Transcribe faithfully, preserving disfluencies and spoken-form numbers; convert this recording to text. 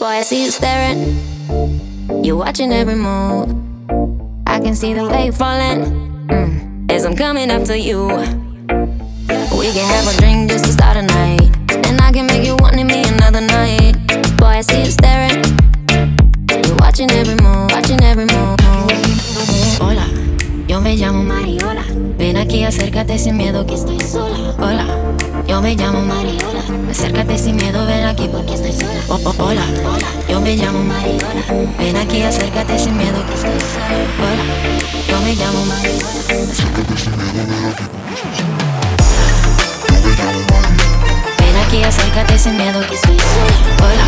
Boy, I see you staring. You're watching every move. I can see the way you're falling mm, as I'm coming up to you. We can have a drink just to start a night, and I can make you want me another night. Boy, I see you staring. You're watching every move, watching every move. Hola, yo me llamo Mariola. Ven aquí, acércate sin miedo que estoy sola. Hola, yo me llamo Mariola. Acércate sin miedo, ven aquí porque estoy sola. Oh, oh, hola, yo me llamo Mariola. Ven aquí, acércate sin miedo que estoy sola. Hola, yo me llamo Mariola. Acércate sin miedo, ven aquí porque estoy sola. Yo me llamo Mariola. Ven aquí, acércate sin miedo que estoy sola. Hola.